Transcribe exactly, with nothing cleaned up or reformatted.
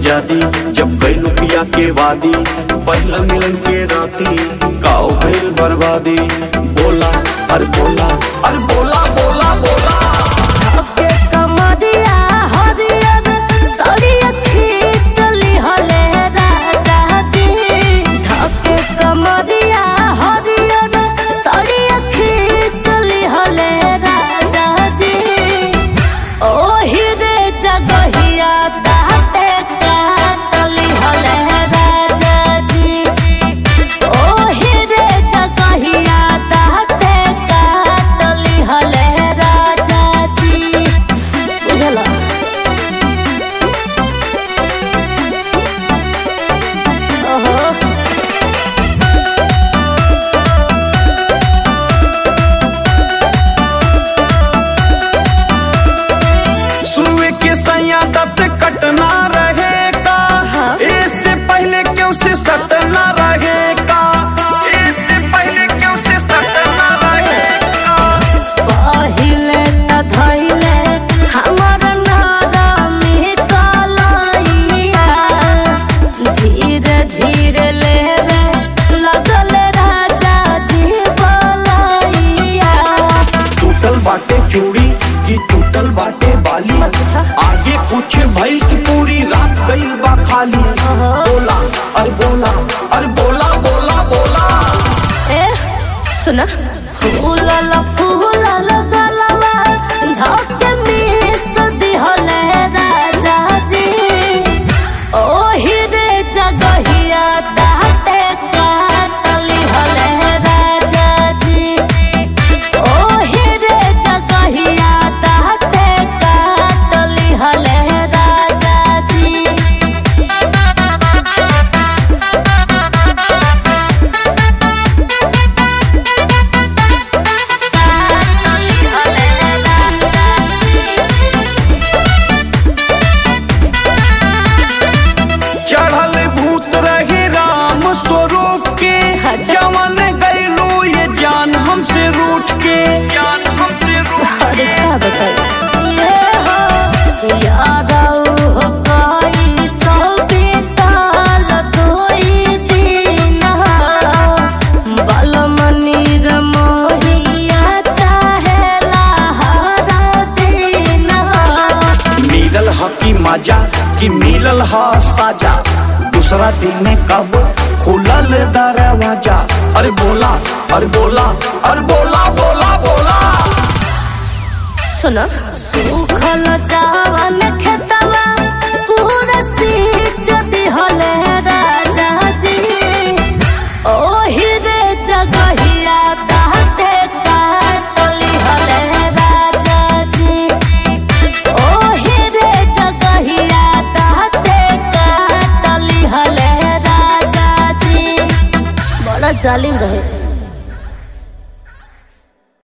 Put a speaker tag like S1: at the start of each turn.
S1: आजादी जब गइल पिया के वादी, पहला मिलन के राती काओ गइल बर्बादी। बोला अरे बोला अरे बोला बोला बोला कटना रहेगा इससे पहले क्यों से सटना रहेगा, इससे पहले क्यों से सटना रहेगा।
S2: पहिले त धइले हमर नाम कलैया, धीरे धीरे लेवे लगल राजा जी बलैया।
S1: टूटल बाटे चूड़ी की टूटल बाटे बाली, आगे कुछ भइल की पूरी रात गइल बा खाली। बोला अरे बोला अरे बोला बोला बोला
S2: ए सुना फूलल फूलल गलवा धके मिस दिहले राजा जी, ओही रे जगहिया ताते काटली हले राजा जी, ओही रे जगहिया ताते काटली हले
S1: की मजा की मिलल हा साजा, दूसरा दिन में कब खुलल दरवाजा। अरे बोला अरे बोला अरे बोला बोला बोला
S2: सुनो सुखल जावन खेतवा पूरा सींच दिहले राजा जी, ओही रे जगहिया ताते काटली हले राजा जी, ओही रे जगहिया ताते काटली हले राजा जी। बड़ा जालिम रहे।